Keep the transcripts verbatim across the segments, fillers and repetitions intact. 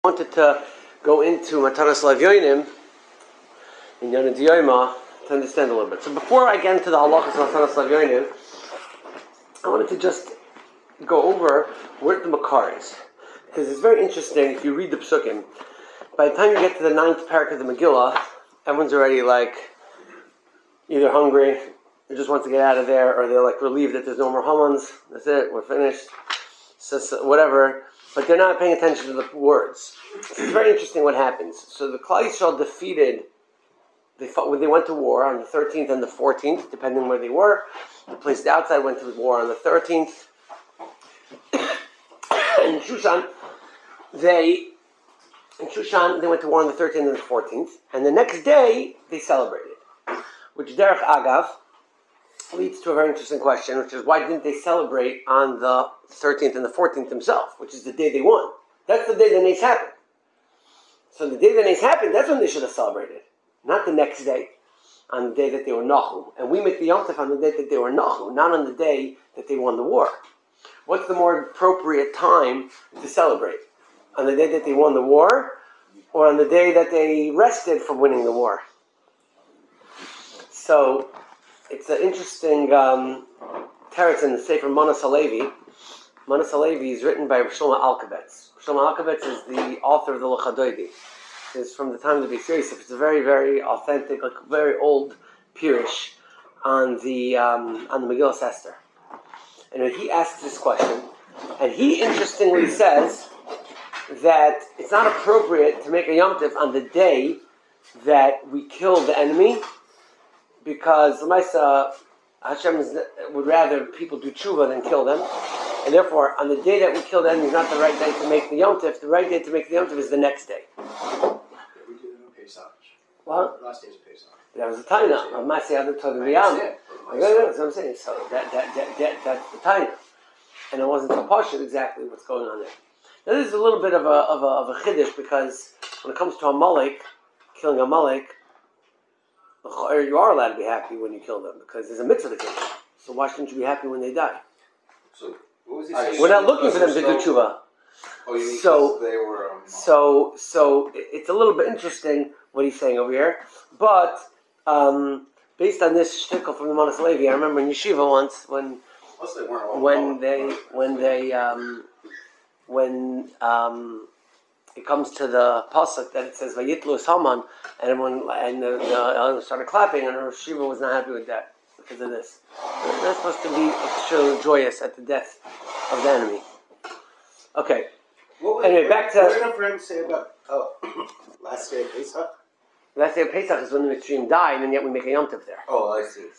wanted to go into Matanas Lavyonim in Yonah Diyoma to understand a little bit. So before I get into the halachas of Matanas Lavyonim, I wanted to just go over where the makar is. Because it's very interesting if you read the Psukim. By the time you get to the ninth parak of the Megillah, everyone's already like either hungry, or just wants to get out of there, or they're like relieved that there's no more Hamans. That's it, we're finished. So, so whatever. But they're not paying attention to the words. So it's very interesting what happens. So the Klal Yisrael defeated, they fought, when they went to war on the thirteenth and the fourteenth, depending on where they were. The place outside went to war on the thirteenth. In Shushan, they in Shushan they went to war on the thirteenth and the fourteenth. And the next day, they celebrated. Which, Derech Agav, leads to a very interesting question, which is why didn't they celebrate on the thirteenth and the fourteenth themselves, which is the day they won? That's the day the nace happened. So the day the nace happened, that's when they should have celebrated, not the next day, on the day that they were nachu. And we make the Yom Tov on the day that they were nachu, not on the day that they won the war. What's the more appropriate time to celebrate? On the day that they won the war, or on the day that they rested from winning the war? So it's an interesting um, teretz in the Sefer Manas Halevi. Manas Halevi is written by Shlomo Alkabetz. Shlomo Alkabetz is the author of the Lechadoidi. It's from the time of the Beis Yosef. It's a very, very authentic, like very old Pirush on the um, on the Megillah Esther. And when he asks this question, and he interestingly says that it's not appropriate to make a Yom Tov on the day that we kill the enemy, because Lamaisa, Hashem is, would rather people do tshuva than kill them. And therefore, on the day that we kill the enemy is not the right day to make the Yom Tov. The right day to make the Yom Tov is the next day. Yeah, we did it on Pesach. What? Last day's Pesach. That was the Taina of Masei Adam Todaviyam. That's what I'm saying. So that, that, that, that, that's the Taina. And it wasn't so partial exactly what's going on there. Now this is a little bit of a, of a, of a chiddush, because when it comes to Amalek, killing Amalek, you are allowed to be happy when you kill them, because there's a mitzvah to kill them. So why shouldn't you be happy when they die? So what was he saying? We're not looking for them to do tshuva. Oh, you mean so, they were? Um, so, so it's a little bit interesting what he's saying over here. But um, based on this shtickle from the Manas Halevi, I remember in yeshiva once when they weren't when they when they um, when um, it comes to the pasuk that it says Vayitlu Haman, and everyone and the, the elders started clapping, and Rosh Shiva was not happy with that because of this. They're not supposed to be extremely joyous at the death of the enemy. Okay. What was, anyway, back to what did Ephraim say about oh, last day of Pesach? Last day of Pesach is when the Mitzrayim died, and yet we make a Yom Tov there. Oh, I see.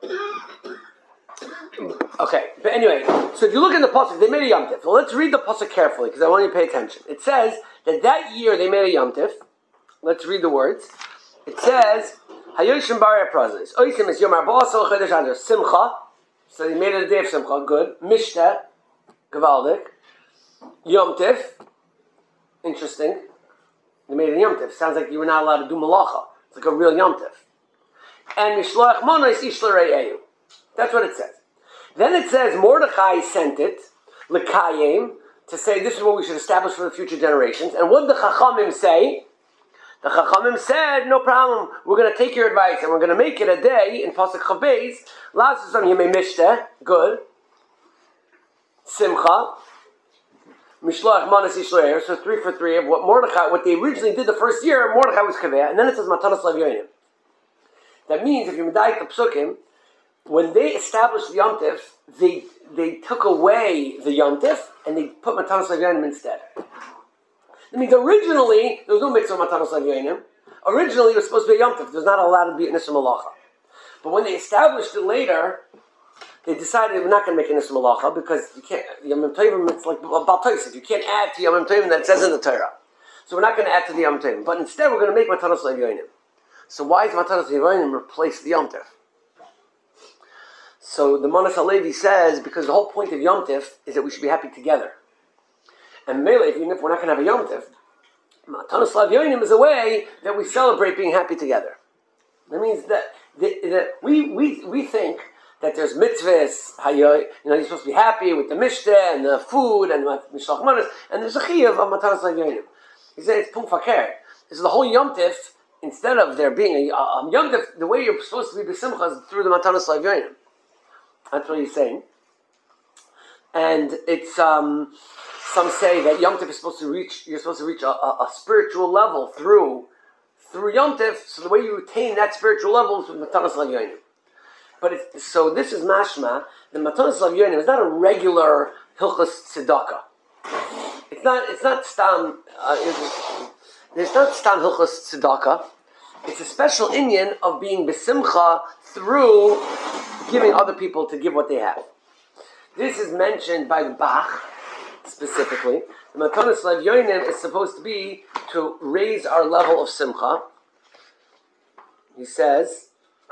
Okay, but anyway, so if you look in the pasuk, they made a Yom Tov. So let's read the pasuk carefully, because I want you to pay attention. It says that that year they made a Yom Tov. Let's read the words. It says, Hayoshim Bar Prazis. Oisim is Yom Arba'asar Chodesh Adar Simcha. So they made it a day of Simcha. Good. Mishta, Gavaldik. Yom Tov. Interesting. They made a Yom Tov. Sounds like you were not allowed to do malacha. It's like a real Yom Tov. And Mishloach Monos Ish L'Re'eyu. That's what it says. Then it says Mordechai sent it L'Kayim to say this is what we should establish for the future generations. And what did the Chachamim say? The Chachamim said, no problem, we're going to take your advice and we're going to make it a day in Pasuk Chabeis. Last of Yemei Mishteh, good. Simcha. Mishloach Manas Ish L'Re'eyu. So three for three of what Mordechai, what they originally did the first year, Mordechai was Kaveh. And then it says Matanas Lavyonim. That means if you medayik the Psukim, when they established the Yom Tov, they they took away the Yom Tov and they put Matanas Lavyonim instead. That means originally there was no mitzvah Matanas Lavyonim. Originally it was supposed to be a Yom Tov. There was not allowed to be an Issa Malacha. But when they established it later, they decided we're not going to make an Issa Malacha because you can't. Yom Tovim, it's like Baal Tosef. You can't add to Yom Tovim that it says in the Torah. So we're not going to add to the Yom Tovim. But instead we're going to make Matanas Lavyonim. So why is Matanas Lavyonim replace the Yom Tov? So the Manas Halevi says, because the whole point of Yom Tov is that we should be happy together. And Mele, even if we're not going to have a Yom Tov, Matanas Lavyonim is a way that we celebrate being happy together. That means that, that, that we, we we think that there's mitzvahs, you know, you're supposed to be happy with the mishteh and the food and the mishloach manos, and there's a chiyuv of Matanas Lavyonim. He said it's Pum Fakir. This is the whole Yom Tif. Instead of there being a um, Yom Tif, the way you're supposed to be b'simcha is through the Matanos L'Avyonim. That's what he's saying. And it's um, some say that Yom Tif is supposed to reach. You're supposed to reach a, a, a spiritual level through through Yom Tif. So the way you attain that spiritual level is with Matanos L'Avyonim. But it's, so this is mashma. The Matanos L'Avyonim is not a regular Hilchos Tzedakah. It's not. It's not stam. Uh, it's, it's not stam Hilchos Tzedakah. It's a special inyan of being besimcha through giving other people to give what they have. This is mentioned by the Bach specifically. The Matanos L'Avyonim is supposed to be to raise our level of simcha. He says,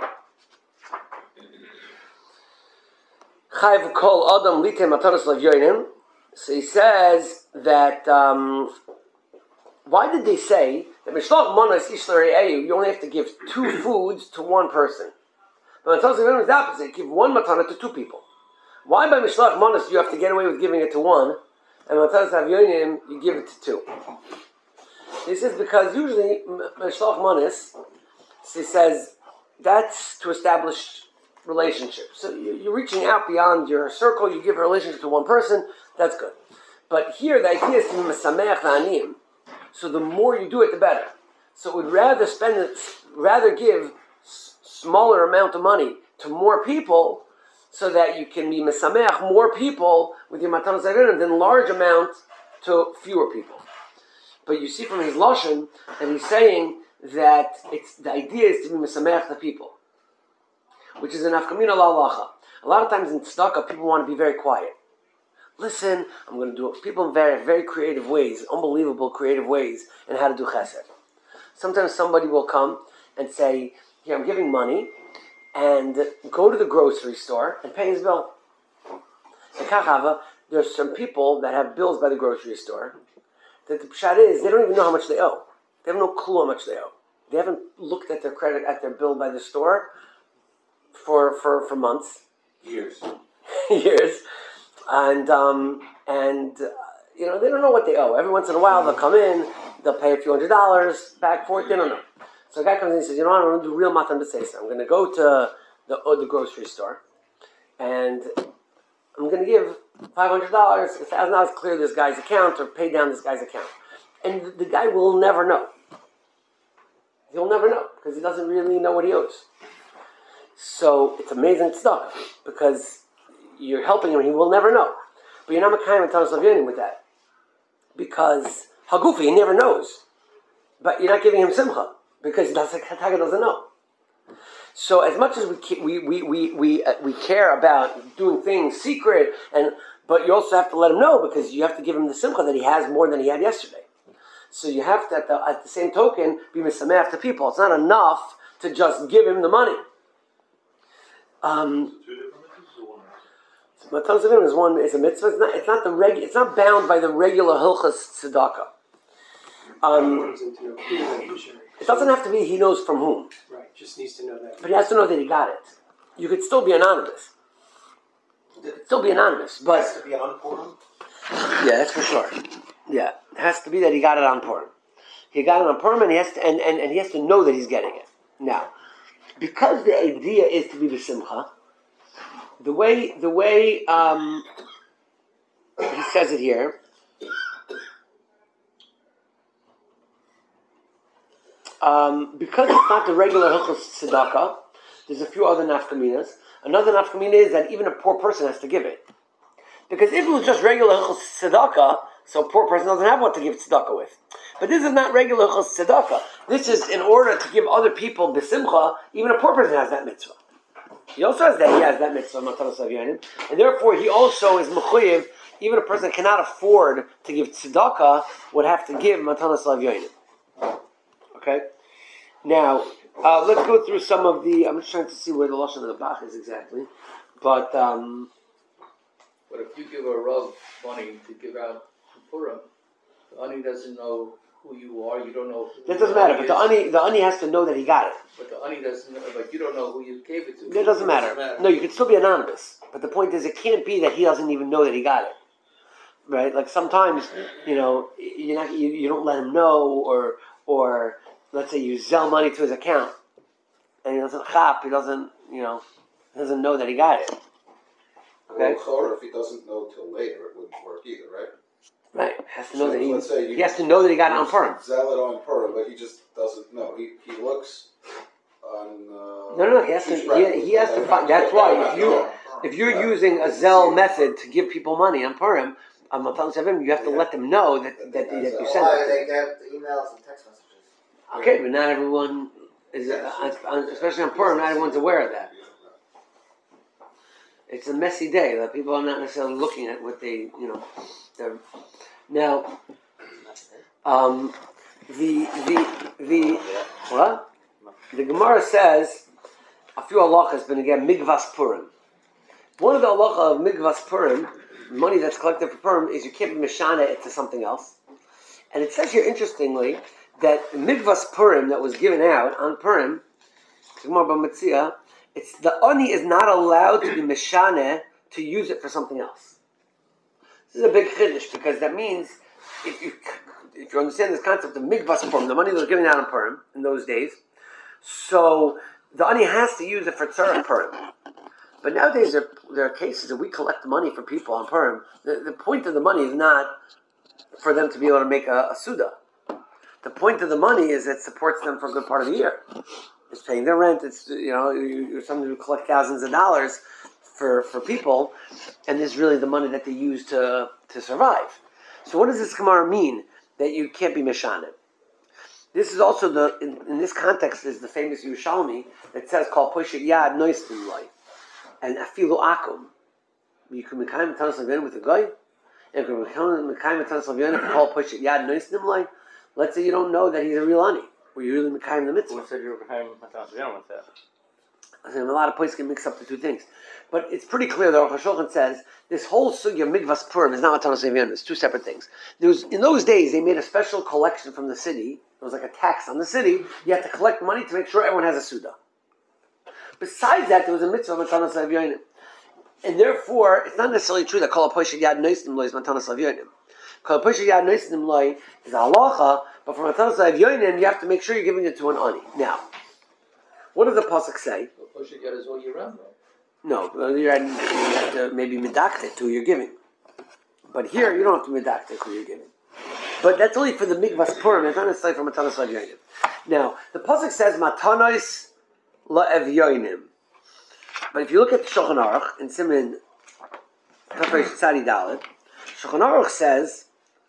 Chayv kol adam lite Matanos L'Avyonim. So he says that, um, why did they say that Mishlach Manos Ish L'Re'ehu, you only have to give two foods to one person? But Matanos L'Avyonim is the opposite. Give one matana to two people. Why by Mishlach Manos do you have to get away with giving it to one, and Matanos L'Avyonim you give it to two? This is because usually Mishlach Manos, he says, that's to establish relationships. So you're reaching out beyond your circle, you give a relationship to one person, that's good. But here the idea is to be mesameach v'aniyim. So the more you do it, the better. So we'd rather spend it, rather give s- smaller amount of money to more people, so that you can be mesameach more people with your matanos l'Avyonim than large amount to fewer people. But you see from his lashon that he's saying that it's the idea is to be mesameach the people, which is an afkamina la'alacha. A lot of times in tzedakah, people want to be very quiet. Listen, I'm going to do it. People in very, very creative ways, unbelievable creative ways, in how to do chesed. Sometimes somebody will come and say, here, I'm giving money, and go to the grocery store and pay his bill. In Kachava, there's some people that have bills by the grocery store, that the pshat is, they don't even know how much they owe. They have no clue how much they owe. They haven't looked at their credit, at their bill by the store for, for, for months. Years. Years. And, um, and uh, you know, they don't know what they owe. Every once in a while, they'll come in, they'll pay a few hundred dollars, back forth, they don't know. So a guy comes in and says, you know what, I'm going to do real matan b'seisa. I'm going to go to the, uh, the grocery store, and I'm going to give five hundred dollars, one thousand dollars, clear this guy's account, or pay down this guy's account. And the, the guy will never know. He'll never know, because he doesn't really know what he owes. So it's amazing stuff, because you're helping him, he will never know. But you're not Mekayim and Matanos L'Avyonim with that. Because Hagufi, he never knows. But you're not giving him simcha, because he doesn't, doesn't know. So as much as we we we we we, uh, we care about doing things secret, and but you also have to let him know, because you have to give him the simcha that he has more than he had yesterday. So you have to, at the, at the same token, be mesameach to people. It's not enough to just give him the money. Um, Matanos L'Avyonim is one. It's a mitzvah. It's not. It's not the reg. It's not bound by the regular hilchos tzedakah. Um, it doesn't have to be he knows from whom. Right, just needs to know that. But he has to know that he got it. You could still be anonymous. You could still be anonymous, but It has to be on Purim. yeah, that's for sure. Yeah, it has to be that he got it on Purim. He got it on Purim, and he has to, and, and, and he has to know that he's getting it. Now, because the idea is to be b'simcha, the way the way um, he says it here. Um, because it's not the regular hilchos tzedakah, there's a few other nafkaminas. Another nafkamina is that even a poor person has to give it. Because if it was just regular hilchos tzedakah, so a poor person doesn't have what to give tzedakah with. But this is not regular hilchos tzedakah. This is in order to give other people b'simcha. Even a poor person has that mitzvah. He also has that. He has that mitzvah, Matanos L'Avyonim, and therefore he also is mechuyev. Even a person that cannot afford to give tzedakah would have to give Matanos L'Avyonim. Okay, now uh, let's go through some of the. I'm just trying to see where the lashon of the Bach is exactly, but um, But if you give a Rav money to give out to Purim, the ani doesn't know who you are. You don't know. Who that doesn't matter. But the is, ani, the ani has to know that he got it. But the ani doesn't know. But you don't know who you gave it to. That doesn't matter. No, you can still be anonymous. But the point is, it can't be that he doesn't even know that he got it. right? Like sometimes, you know, you not you, you don't let him know, or or let's say you sell money to his account, and he doesn't chap, he doesn't, you know, doesn't know that he got it. Okay, Well, if he doesn't know till later, it wouldn't work either, right? right? Has to know So that he let's say you he has to know that he got it on Purim. Sell it on Purim, but he just doesn't know. He he looks on. Uh, No, no, no. He has to. He, he has to find. That's why if you if you're using a Zelle method to give people money on Purim, on Matan Sevim, you have to let them know that that, that you sent Why it. they get emails and text messages? Okay, but not everyone is, uh, especially on Purim, not everyone's aware of that. It's a messy day. That people are not necessarily looking at what they, you know. They're, now, um, the the the what? The Gemara says a few halachas, but again, Migvas Purim. One of the halacha of Migvas Purim, money that's collected for Purim, is you can't be mishana it to something else. And it says here, interestingly, that the Migvas Purim that was given out on Purim, Gemara B'Metzia, it's the ani is not allowed to be mishana to use it for something else. This is a big chiddush, because that means if you if you understand this concept of Migvas Purim, the money that was given out on Purim in those days, so the ani has to use it for tzarech Purim. But nowadays there, there are cases that we collect money for people on Purim. The, the point of the money is not for them to be able to make a, a suda. The point of the money is it supports them for a good part of the year. It's paying their rent. It's, you know, you're somebody who collect thousands of dollars for, for people, and this is really the money that they use to to survive. So what does this Gemara mean that you can't be mishanim? This is also the in, in this context is the famous Yerushalmi that says called Poshet Yad Noistim Loi and Afilu Akum. You can mekayim tanas lavyon with a guy, and you can mekayim tanas lavyon if you call Poshet Yad Noistim Loi. Let's say you don't know that he's a real ani, or you really mekayim the mitzvah. Who said you were mekayim tanas lavyon with that? I mean, a lot of points can mix up the two things, but it's pretty clear that Aruch HaShulchan says this whole sugya Migvas Purim is not Matanos Lavyon. It's two separate things. There was, in those days, they made a special collection from the city. It was like a tax on the city. You had to collect money to make sure everyone has a suda. Besides that, there was a mitzvah of Matanos Lavyon, and therefore, it's not necessarily true that Kol HaPoshet Yad Noistim Lo is Matanos Lavyon. Kol HaPoshet Yad Noistim Lo is a halacha, but for Matanos Lavyon, you have to make sure you're giving it to an ani. Now, what does the pasuk say? Poshet Yad is all year round, right? No, you have to maybe medaktet to who you're giving. But here, you don't have to medaktet who you're giving. But that's only for the Migvas Purim. It's not necessarily for Matanos Lavyonim. Now, the pasuk says Matanos La'evyonim. But if you look at Shulchan Aruch in Siman Kafresh Tzadi Dalet, Shulchan Aruch says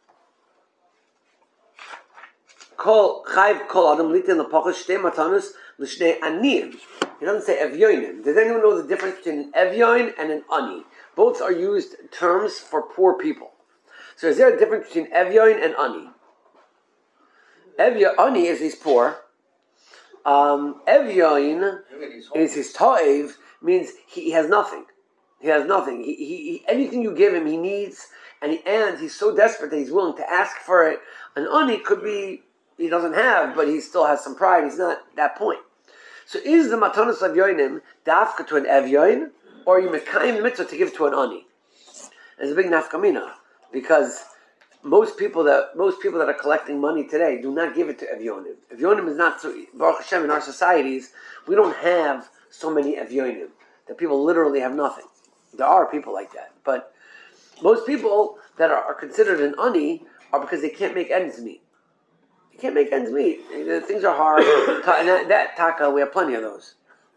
Kol Chayv Kol Adam Litin L'Pachas Shtei Matanos L'Shnei Aniyim. He doesn't say evyonim. Does anyone know the difference between an evyoin and an ani? Both are used terms for poor people. So is there a difference between evyoin and ani? Evyoin, ani is he's poor. Um, evyoin is his toiv, means he has nothing. He has nothing. He, he, he, anything you give him, he needs, and he, and he's so desperate that he's willing to ask for it. An ani could be he doesn't have, but he still has some pride. He's not at that point. So is the Matanos Lavyonim dafka to an evyoin, or are you mekayim the mitzvah to give to an ani? There's a big nafkamina, because most people that most people that are collecting money today do not give it to evyonim. Evyonim is not so. Baruch Hashem, in our societies, we don't have so many evyonim that people literally have nothing. There are people like that, but most people that are, are considered an ani are because they can't make ends meet. Can't make ends meet. Things are hard. And that, that taka, we have plenty of those.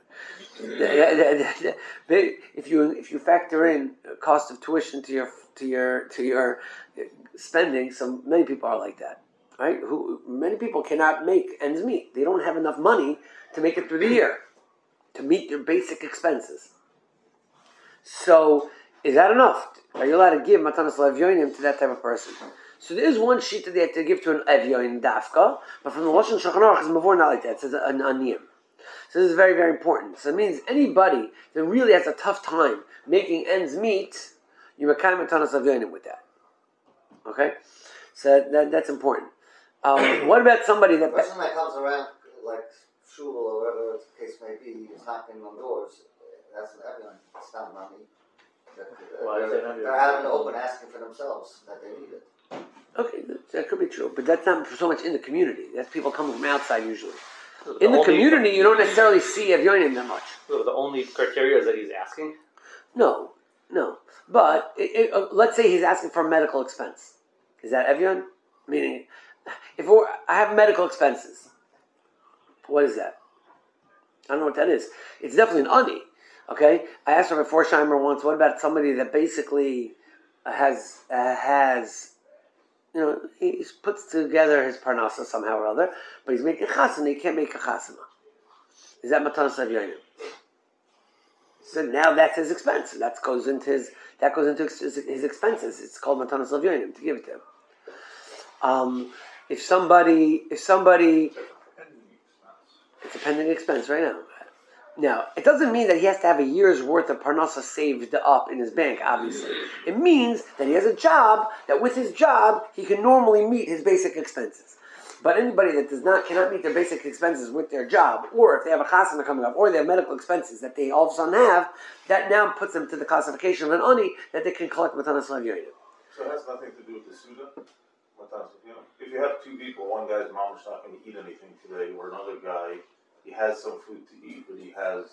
If you if you factor in cost of tuition to your to your to your spending, some many people are like that, right? Who many people cannot make ends meet. They don't have enough money to make it through the year to meet their basic expenses. So, is that enough? Are you allowed to give matanos lavyonim to that type of person? So there is one sheet that they have to give to an evyoin dafka, but from the Lashon Shulchan Aruch is before not like that. It says an aniyim. So this is very, very important. So it means anybody that really has a tough time making ends meet, you mekayim matanos lavyonim with that. Okay, so that, that's important. Um, what about somebody that The person that comes around like shul or whatever the case may be, is knocking on doors. That's an everyone. It's not money. Why is that not They're out in the open asking for themselves that they need it. Okay, that, that could be true, but that's not so much in the community. That's people coming from outside usually. So In the only- community, you don't necessarily see Evyonim that much. So the only criteria is that he's asking? No, no. But it, it, uh, let's say he's asking for a medical expense. Is that Evyon? Meaning, if we're, I have medical expenses, what is that? I don't know what that is. It's definitely an ani. Okay, I asked Rabbi Forsheimer once. What about somebody that basically has uh, has you know he puts together his parnasa somehow or other, but he's making chasana. He can't make a chasana. Is that matanas avyonim? So now that's his expense. That goes into his that goes into his, his expenses. It's called matanas avyonim to give it to him. Um, if somebody if somebody it's a pending expense right now. Now, it doesn't mean that he has to have a year's worth of parnasa saved up in his bank, obviously. It means that he has a job, that with his job, he can normally meet his basic expenses. But anybody that does not, cannot meet their basic expenses with their job, or if they have a chasana coming up, or they have medical expenses that they all of a sudden have, that now puts them to the classification of an ani that they can collect matanas l'avyonim. So it has nothing to do with the Suda? Matanas, you know, if you have two people, one guy's mom is not going to eat anything today, or another guy, he has some food to eat, but he has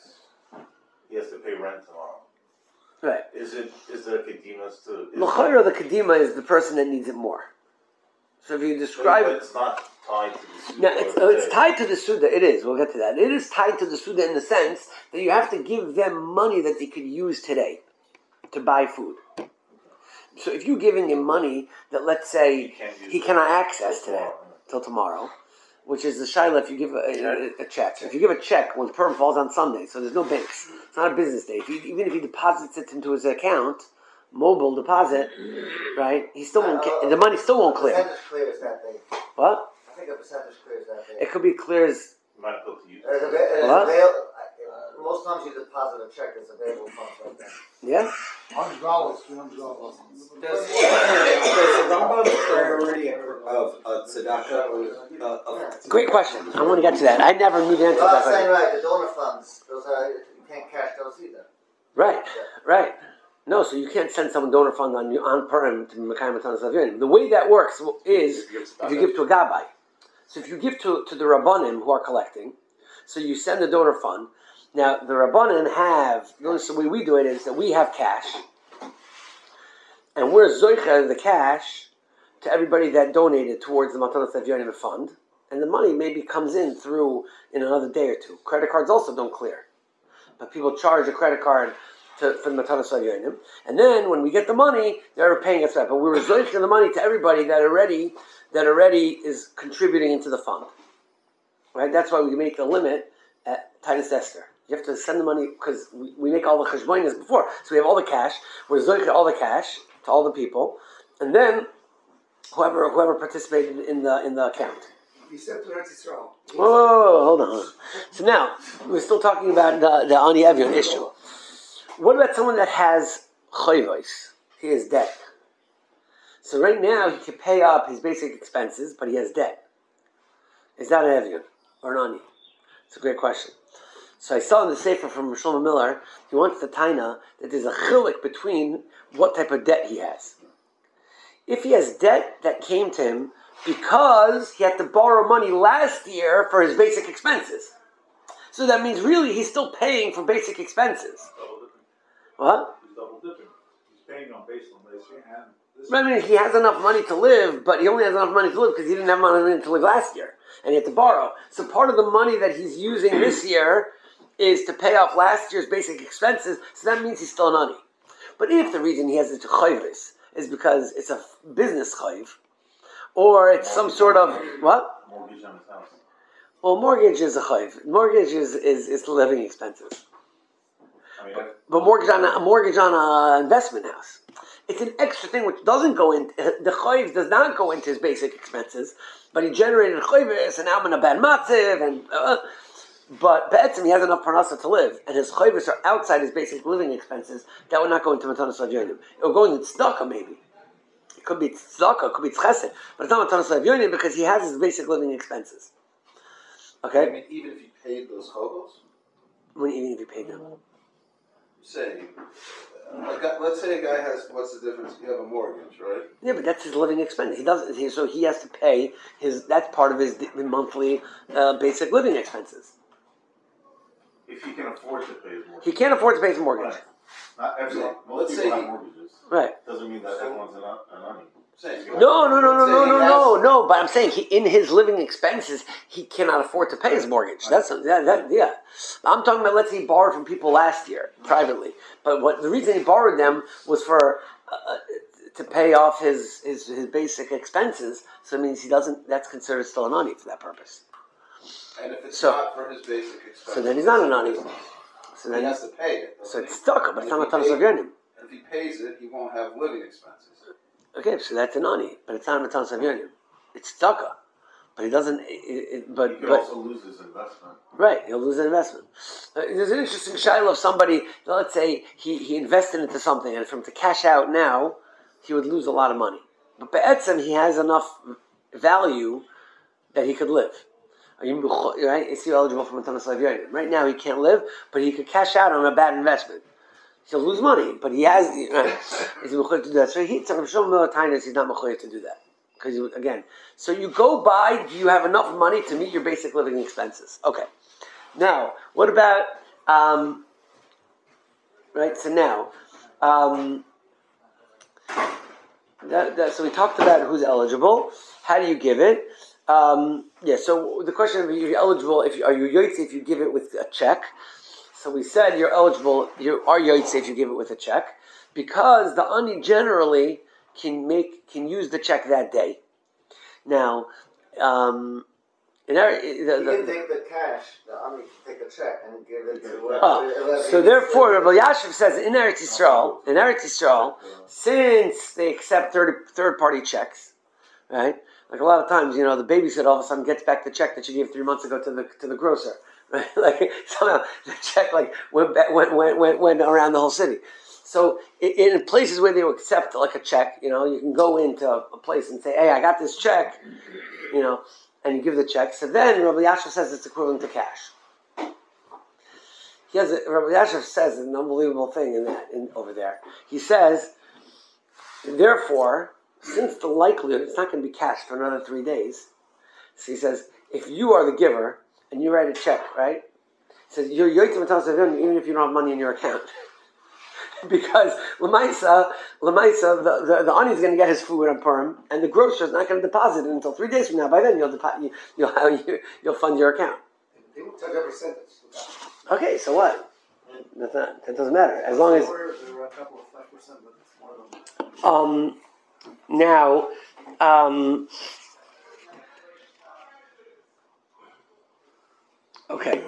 he has to pay rent tomorrow. Right. Is it is there kedimas to? L'chayra, the kedima is the person that needs it more. So if you describe but it's not tied to the Suda. now, it's, uh, it's tied to the Suda. It is. We'll get to that. It is tied to the Suda in the sense that you have to give them money that they could use today to buy food. So if you're giving him money that, let's say, He can't use he it cannot access today tomorrow. till tomorrow, which is the shaila if you give a, a, a check. If you give a check when the perm falls on Sunday, so there's no banks. It's not a business day. If he, even if he deposits it into his account, mobile deposit, right? He still won't. Get, the money still won't A clear. percentage clears that day. What? I think a percentage clears that day. It could be clear as Might have to use There's it. a, there's What? avail- uh, most times you deposit a check, it's available funds like that. yeah. Hundred dollars, two hundred dollars. Does, does the Rambam's priority of, of uh, tzedakah or uh, of Great question. I want to get to that. I never knew the answer to Well, that I'm saying question. right, the donor funds, those are, you can't cash those either. Right, right. No, so you can't send someone donor fund on you on Purim to Mekayim Matanas Avyonim. The way that works is if you give to a gabbai. So if you give to, to the Rabbanim who are collecting, so you send the donor fund. Now the Rabbanim have, notice the way we do it is that we have cash, and we're zoicha the cash to everybody that donated towards the Matanas Avyonim fund, and the money maybe comes in through in another day or two. Credit cards also don't clear, but people charge a credit card to, for the Matanas Avyonim, and then when we get the money, they're paying us back. But we were zoicha the money to everybody that already that already is contributing into the fund. Right? That's why we make the limit at Titus Esther. You have to send the money because we, we make all the cheshbonis before. So we have all the cash. We're zoicha all the cash to all the people, and then whoever whoever participated in the in the account. He said to Eretz Yisrael. Whoa, whoa, whoa, hold on, hold on. So now we're still talking about the the Ani Evyon issue. What about someone that has chayvos? He has debt. So right now he can pay up his basic expenses, but he has debt. Is that an Evyon or an Ani? It's a great question. So I saw in the Sefer from Shlomo Miller, he wants the taina that there's a chilik between what type of debt he has. If he has debt that came to him because he had to borrow money last year for his basic expenses, so that means really he's still paying for basic expenses. Double dipping. What? He's double dipping. He's paying on base on this year and this I mean, he has enough money to live, but he only has enough money to live because he didn't have money to live last year, and he had to borrow. So part of the money that he's using this year is to pay off last year's basic expenses, so that means he's still an ani. But if the reason he has it to chayvus is because it's a business chayv, or it's some sort of, what? mortgage on his house. Well, mortgage is a chayv. Mortgage is, is, is living expenses. I mean, But mortgage on a, a mortgage on an investment house, it's an extra thing which doesn't go in. The chayv does not go into his basic expenses, but he generated chayvus, and now I'm in a bad matziv, and uh, but be'etzim he has enough parnasa to live, and his chayvus are outside his basic living expenses. That would not go into matanas avyonim. It would go into tzedakah maybe. It could be tzedakah, it could be tzchesed, but it's not matanas avyonim because he has his basic living expenses. Okay, I mean, even if you paid those chobos, when, even if you paid them. say, A guy, let's say a guy has, what's the difference? You have a mortgage, right? Yeah, but that's his living expense. He doesn't. He, so he has to pay his. That's part of his monthly uh, basic living expenses. If he can afford to pay his mortgage. He can't afford to pay his mortgage. Right. Not everyone. Most Let's people say have he- mortgages. Right. Doesn't mean that everyone's an, an onion. Saying, No, no, no, no, Say no, he no, has- no, no. But I'm saying he, in his living expenses, he cannot afford to pay his mortgage. That's that, that. Yeah, I'm talking about. Let's say he borrowed from people last year privately, but what the reason he borrowed them was for uh, to pay off his, his his basic expenses. So it means he doesn't. That's considered still an ani for that purpose. And if it's So- not for his basic expenses. So then he's not an ani. So He then has to pay it. so doesn't it's he? stuck. But it's And not if a he matanas pays- avyonim. And if he pays it, he won't have living expenses. Okay, so that's an ani, but it's not a matanas avyonim. It's stuck. But he doesn't. It, it, He but could but. also lose his investment. Right, he'll lose an investment. Uh, there's an interesting shiloh of somebody, let's say he, he invested into something, and for him to cash out now, he would lose a lot of money. But Be'etzem, he has enough value that he could live. Are you, right? Is he eligible for Matanas Avyonim? Right now he can't live, but he could cash out on a bad investment. He'll lose money, but he has, right? Is he mechuyev to do that? So he, Tzachim Shlomo Milatinas, he's not mechuyev to do that. Because again, so you go by, do you have enough money to meet your basic living expenses? Okay. Now, what about, um, right, so now, um, that, that, so we talked about who's eligible, how do you give it? Um, yeah, so the question of you're eligible, if you, are you yoytze if you give it with a check? So we said you're eligible, you are yoytze if you give it with a check, because the ani generally can make, can use the check that day. Now, um, in our, the, You the, can take the cash, the army can take a check and give it to whoever. Oh, whoever so needs therefore, it. Rabbi Yashiv says in Eretz Yisrael, in Eretz Yisrael, since they accept third third party checks, right? Like a lot of times, you know, the babysitter all of a sudden gets back the check that she gave three months ago to the to the grocer, right? Like somehow the check like went back, went went went went around the whole city. So in, in places where they will accept like a check, you know, you can go into a place and say, "Hey, I got this check," you know, and you give the check. So then Rabbi Yashiv says it's equivalent to cash. He has a, Rabbi Yashiv says an unbelievable thing in that in, over there. He says, therefore, since the likelihood it's not going to be cash for another three days, so he says, if you are the giver and you write a check, right? He says you're yoytze matanas avyonim even if you don't have money in your account. Because Lamaisa, Lamaisa, the, the, the ani is going to get his food on Purim, and the grocer is not going to deposit it until three days from now. By then, you'll depo- you, you'll, you, you'll fund your account. They will charge every sentence. Okay, so what? That's not, that doesn't matter. As long as... There were, there were a couple of five percent, but it's more than Um, now, um, okay.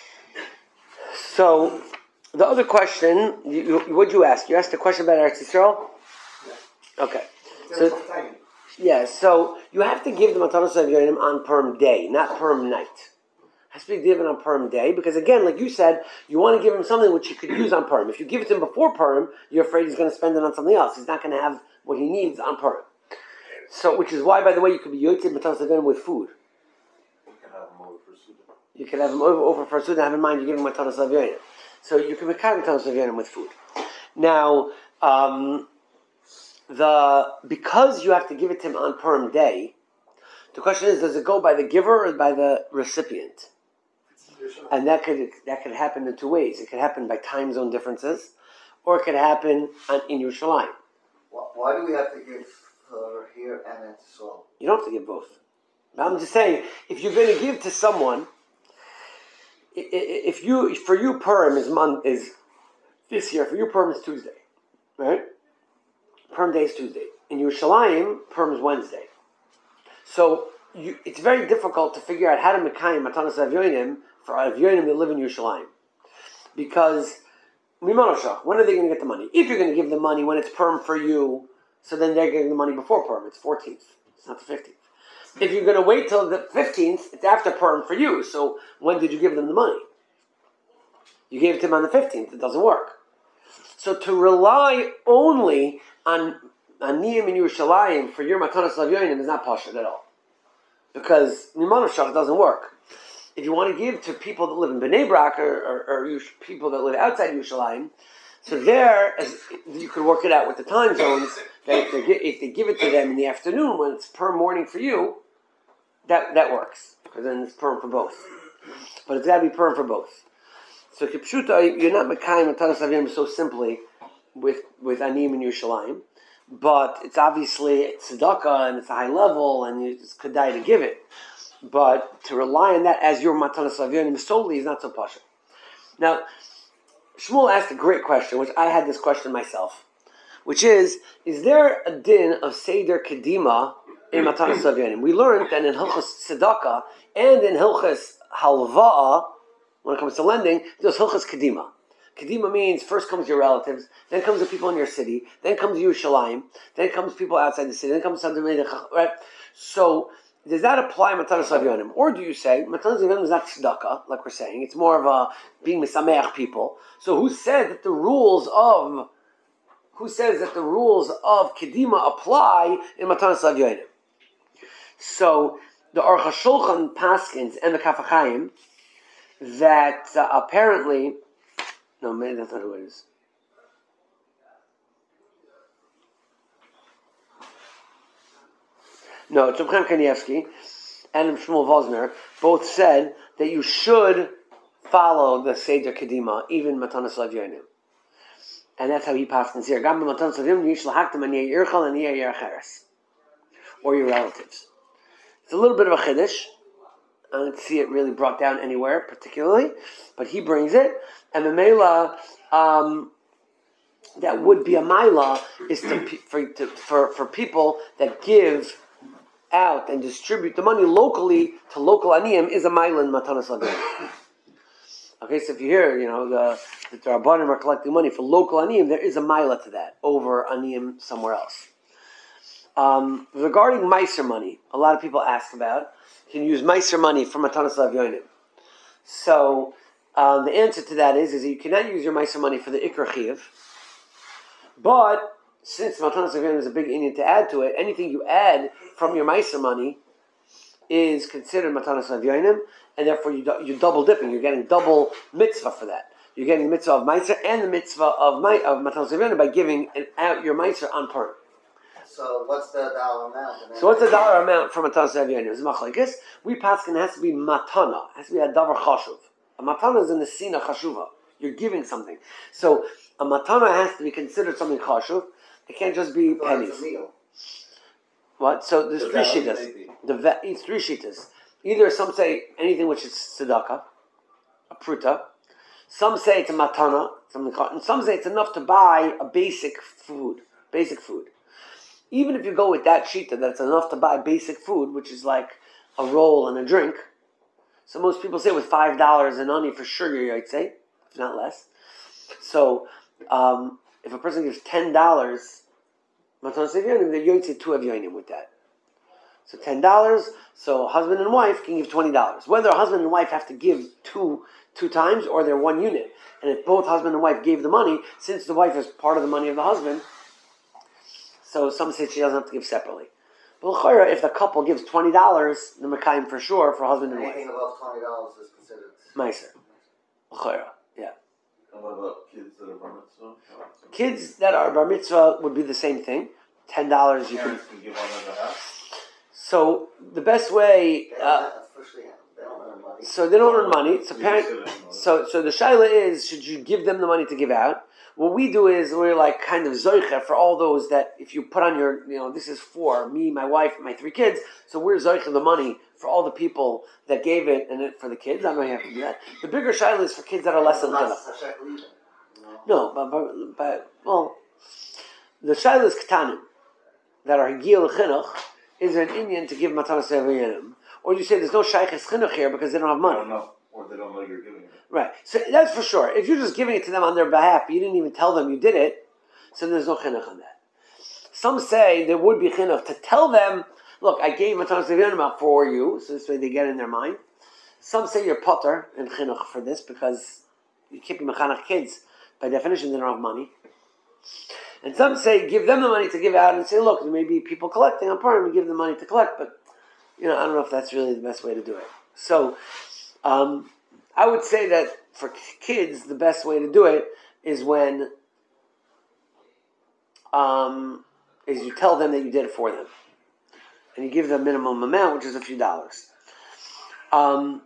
So, the other question, you, you, what'd you ask? You asked a question about Eretz Yisrael? Okay. in terms So, of timing. yeah, so you have to give the Matanos Avyonim on Purim day, not Purim night. It has to be given on Purim day, because again, like you said, you want to give him something which you could use on Purim. If you give it to him before Purim, you're afraid he's going to spend it on something else. He's not going to have what he needs on Purim. So, which is why, by the way, you could be yoytze Matanos Avyonim with food. You can have him over for Suda. You can have him over, over for a student. Have in mind, you give him Matanos Avyonim. So you can make Matanos Avyonim with food. Now, um, the because you have to give it to him on Purim day, the question is, does it go by the giver or by the recipient? And that could that could happen in two ways. It could happen by time zone differences, or it could happen on, in Yerushalayim. Why, why do we have to give her here and in Israel? You don't have to give both. But I'm just saying, if you're going to give to someone, i- i- if you for you Purim is mon, is this year for you Purim is Tuesday, right? Purim day is Tuesday. In Yerushalayim, Purim is Wednesday. So you, it's very difficult to figure out how to mekayim Matanos Avyonim for Avyonim that live in Yerushalayim, because Mimon Shach, when are they going to get the money? If you're going to give the money when it's Purim for you, so then they're getting the money before Purim. It's fourteenth. It's not the fifteenth. If you're going to wait till the fifteenth, it's after Purim for you. So when did you give them the money? You gave it to them on the fifteenth. It doesn't work. So to rely only on Aniyim in Yerushalayim for your Matanos Avyonim is not pashut at all, because Mimon Shach doesn't work. If you want to give to people that live in Bnei Brak or, or, or people that live outside Yerushalayim, So there, as, you could work it out with the time zones, that if they, if they give it to them in the afternoon when it's per morning for you, that, that works. Because then it's per for both. But it's got to be per for both. So Kipshuta, you're not Mekayim Matanas Avim so simply with, with Anim and Yerushalayim. But it's obviously it's tzedakah and it's a high level and it's kedai to give it. But to rely on that as your matanas avyonim solely is not so pasha. Now, Shmuel asked a great question, which I had this question myself, which is: is there a din of seder kedima in matanas avyonim? We learned that in hilchos tzedakah and in hilchos halvaah, when it comes to lending, there's hilchos kedima. Kedima means first comes your relatives, then comes the people in your city, then comes Yerushalayim, then comes people outside the city, then comes Santa Maria, right? So, does that apply Matanas Avyonim? Or do you say, Matanas Avyonim is not tzedakah, like we're saying, it's more of a being misameach people. So who said that the rules of, who says that the rules of Kedima apply in Matanas Avyonim? So, the Aruch HaShulchan Paskins and the Kaf HaChaim, that uh, apparently, no, maybe that's not who it is. No, it's Reb Chaim Kanievsky and Shmuel Vosner both said that you should follow the Seder Kedima, even Matanas Avyonim. And that's how he passed in here. Gam Matanas Avyonim, you shall haktam and Yirchal and Yiracheres. Or your relatives. It's a little bit of a chiddush. I don't see it really brought down anywhere particularly, but he brings it. And the Mela, um, that would be a Maila, is to, for, to, for, for people that give out and distribute the money locally to local Aniyim is a Maila in Matanas Avyonim. Okay, so if you hear, you know, the, the Rabbanim are collecting money for local Aniyim, there is a Maila to that over Aniyim somewhere else. Um, regarding Meiser money, a lot of people ask about, can you use Meiser money for Matanas Avyonim? So, um, the answer to that is, is that you cannot use your Meiser money for the Ikra Chiyuv, but since Matanas Avyonim is a big Indian to add to it, anything you add from your Meiser money is considered Matanas Avyonim, and therefore you do, you're double dipping. You're getting double mitzvah for that. You're getting the mitzvah of Meiser and the mitzvah of, my, of Matanas Avyonim by giving an, out your Meiser on Purim. So what's the dollar amount? So what's the dollar amount for Matanas Avyonim? It's machlekes. We paskin it has to be matana. It has to be a davar chashuv. A matana is in the sina chashuva. You're giving something. So a matana has to be considered something chashuv. It can't just be So pennies. it's a meal. What? So there's The three value shittas. may be. The va- it's three shittas. Either some say anything which is tzedakah, a pruta. Some say it's a matana, something, and some say it's enough to buy a basic food. Basic food. Even if you go with that shita, that it's enough to buy basic food, which is like a roll and a drink. So most people say with five dollars and only for sugar, I'd say, if not less. So um, if a person gives ten dollars, Matanas Avyonim, they're yotzei two avyonim with that. So ten dollars, so husband and wife can give twenty dollars. Whether a husband and wife have to give two two times or they're one unit. And if both husband and wife gave the money, since the wife is part of the money of the husband, so some say she doesn't have to give separately. But l'chayra, if the couple gives twenty dollars, the Mekayim for sure for husband and wife. Anything above twenty dollars is considered. Meiser. L'chayra, yeah. And what about kids that are bar mitzvah? Kids that are bar mitzvah would be the same thing. Ten dollars you can. Parents can give on their behalf. So the best way. They don't Uh, have- officially have- they don't earn money. so they don't earn money. So We parent. consider it. So so the shaila is: should you give them the money to give out? What we do is we're like kind of zoicha for all those that if you put on your, you know, this is for me, my wife, my three kids. So we're zoicha the money for all the people that gave it and it for the kids. I don't have to do that. The bigger shaila is for kids that are less than Not chinuch. a shekel either, you know? No, but, but, but well, the shaila is ketanim that are higil chinuch. Is there an Indian to give matanas avyonim, or do you say there's no shaykhis chinuch here because they don't have I money? don't know. Or they don't know you're giving it. Right. So that's for sure. If you're just giving it to them on their behalf, you didn't even tell them you did it, so there's no chinuch on that. Some say there would be chinuch to tell them, look, I gave matanas avyonim out for you, so this way they get in their mind. Some say you're potter in chinuch for this because you keep mechanach kids. By definition, they don't have money. And some say give them the money to give out and say, look, there may be people collecting on Purim, we give them money to collect, but you know, I don't know if that's really the best way to do it. So um, I would say that for kids, the best way to do it is when um, is you tell them that you did it for them, and you give them a minimum amount, which is a few dollars. Um,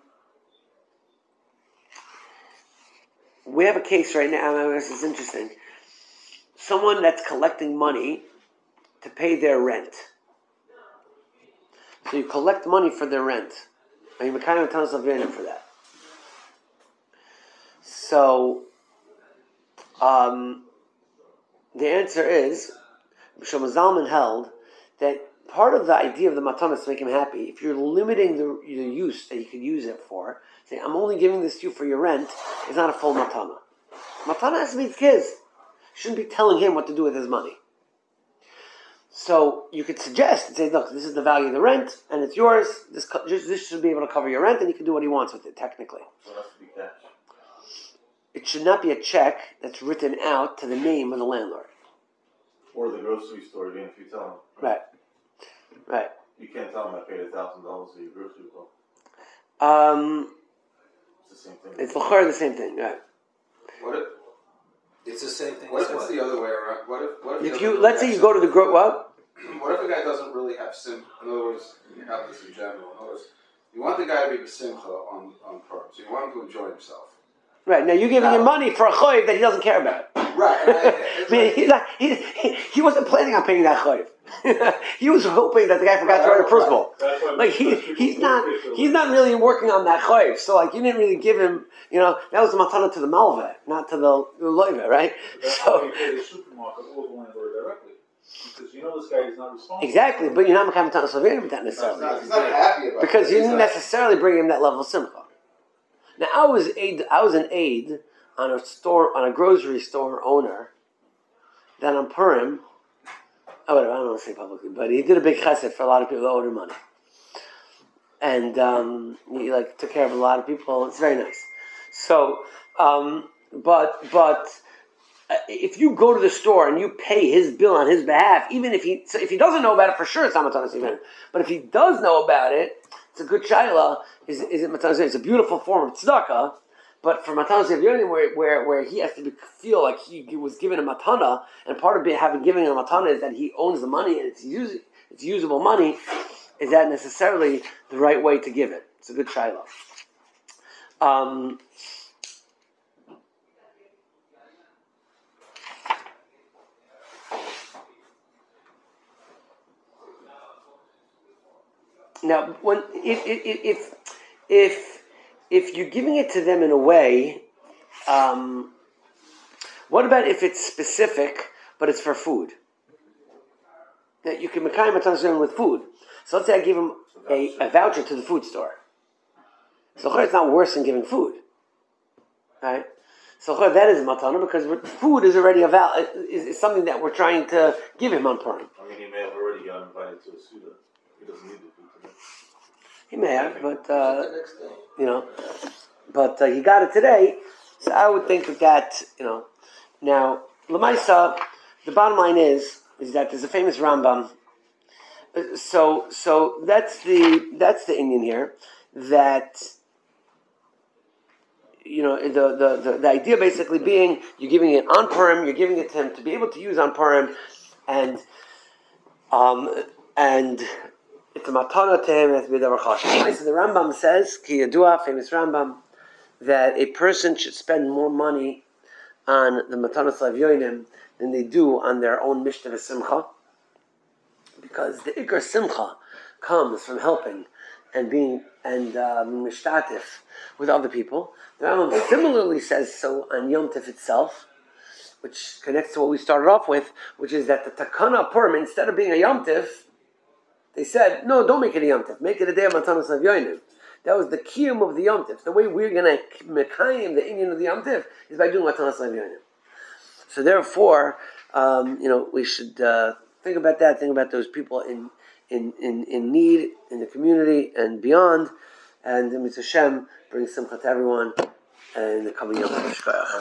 we have a case right now. This is interesting. Someone that's collecting money to pay their rent. So you collect money for their rent, and you kind of tell us for that. So, um, the answer is, Shlomo Zalman held that part of the idea of the matana is to make him happy. If you're limiting the, the use that you could use it for, saying, I'm only giving this to you for your rent, it's not a full matana. Matana has to be his. You shouldn't be telling him what to do with his money. So you could suggest and say, look, this is the value of the rent, and it's yours. This this should be able to cover your rent, and he can do what he wants with it, technically. So it has to be cash. It should not be a check that's written out to the name of the landlord. Or the grocery store, again, if you tell them. Right. Right. You can't tell them I paid a thousand dollars for your grocery bill. Um, It's the same thing. it's l'chor the same thing, right? What if? It's the same thing What as if it's what? the other way around? What if? What if? he If doesn't you really let's say have you go to the gro what? sim- What if a guy doesn't really have sim? In other words, you have this in general. In other words, you want the guy to be b'simcha on on Purim, so you want him to enjoy himself. Right, now you're giving Now- him money for a choiv that he doesn't care about. Right. and I- I mean, he's not, he, he, he wasn't planning on paying that choiv. He was hoping that the guy forgot to write a principal. That's why Like he, he's not, he's not really working on that choiv. So like you didn't really give him, you know, that was the matana to the malveh, not to the, the loive, right? That's So why you pay the supermarket or the landlord directly. Because you know this guy is not responsible. exactly, but you're not making matana sovereign with that He's necessarily. not, he's not happy about Because it. you He's didn't not- necessarily bring him that level of simcha. Now I was aid, I was an aide on a store, on a grocery store owner, that on Purim, oh, whatever, I don't want to say publicly, but he did a big chesed for a lot of people that owed him money, and um, he like took care of a lot of people. It's very nice. So, um, but but. Uh, if you go to the store and you pay his bill on his behalf, even if he so if he doesn't know about it for sure, it's not Matanas Yevim. But if he does know about it, it's a good shaila. Is is it Matanas Yevim? It's a beautiful form of tzedakah. But for Matanas Yevim, where where where he has to be, feel like he, he was given a matana, and part of being, having given a matana is that he owns the money and it's use, it's usable money. Is that necessarily the right way to give it? It's a good shaila. Um, Now, when if if if if you're giving it to them in a way, um, what about if it's specific but it's for food? That you can mekayim matanas with food. So let's say I give him a, a voucher to the food store. So it's not worse than giving food, right? So that is matana because food is already a val is, is something that we're trying to give him on Purim. I mean, he may have already got invited to a Suda. He doesn't need the food today. He may have, but uh, you know, but uh, he got it today. So I would think that that you know. Now, Lamaisa, the bottom line is is that there's a famous Rambam. Uh, So so that's the that's the Indian here that. You know, the, the, the, the idea basically being you're giving it on Purim, you're giving it to him to be able to use on Purim, and um, and it's a matana to him, it has to be a davar chashuv. So the Rambam says, Ki Yadua, famous Rambam, that a person should spend more money on the matanas l'avyonim than they do on their own mishta v'simcha, because the ikar simcha comes from helping and being and um, mishtatif with other people. The Rambam similarly says so on Yom Tif itself, which connects to what we started off with, which is that the Takana Purim, instead of being a Yom Tif, they said, no, don't make it a Yom Tif, make it a day of Matanas Avyonim. That was the kiyum of the Yom Tif. The way we're going to mekayim the Indian of the Yom Tif is by doing Matanas Avyonim. So therefore, um, you know, we should uh, think about that, think about those people in in, in, in need, in the community, and beyond, and Mitzvah Hashem brings simcha to everyone in the coming Yom Tov.